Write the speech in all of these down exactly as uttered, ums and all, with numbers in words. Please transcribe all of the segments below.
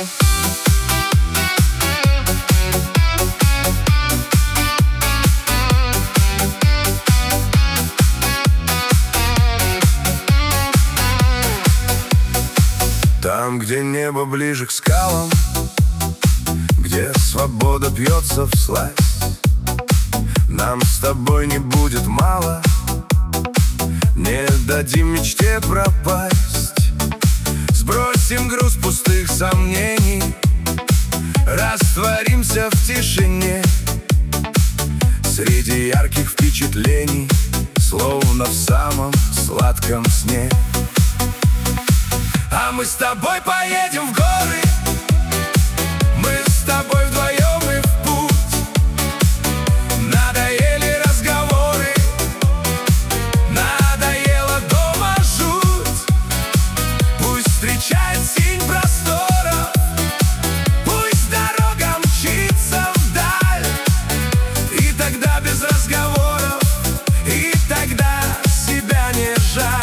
Там, где небо ближе к скалам, где свобода пьется вслазь, нам с тобой не будет мало, не дадим мечте пропасть. Сбросим груз пустых сомнений, растворимся в тишине, среди ярких впечатлений, словно в самом сладком сне. А мы с тобой поедем в горы, мы с тобой вдвоем и в путь. Надоели разговоры, надоела дома жуть. Пусть встречает синь просторов, пусть дорога мчится вдаль. И тогда без разговоров, и тогда себя не жаль.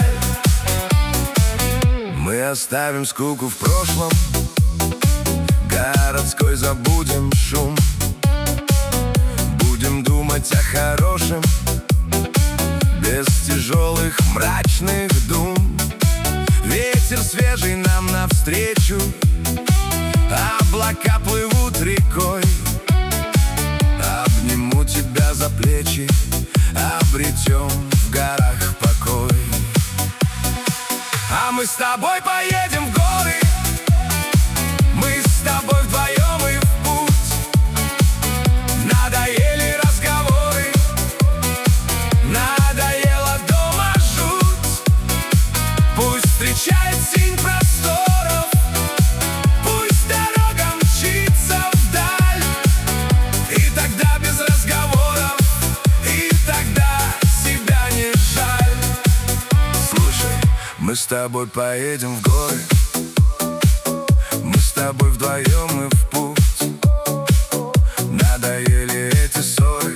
Мы оставим скуку в прошлом, городской забудем шум. Будем думать о хорошем, без тяжелых мрачных дум. Ветер свежий нам навстречу, облака плывут рекой. Обниму тебя за плечи, обретем в горах покой. А мы с тобой поедем в горы, мы с тобой вдвоем и в путь. Надоели разговоры, надоела дома жуть. Пусть встречает синь просторов, пусть дорога мчится вдаль. И тогда без разговоров, и тогда себя не жаль. Слушай, мы с тобой поедем в горы, мы с тобой вдвоем и в путь. Надоели эти ссоры,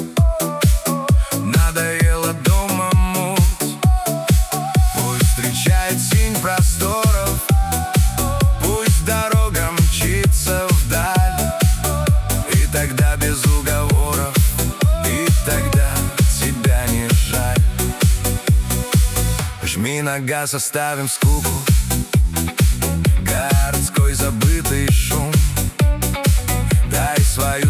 надоела дома муть. Пусть встречает синь просторов, пусть дорога мчится вдаль. И тогда без уговоров, и тогда тебя не жаль. Жми на газ, оставим скуку, городской забытый шум. Дай свою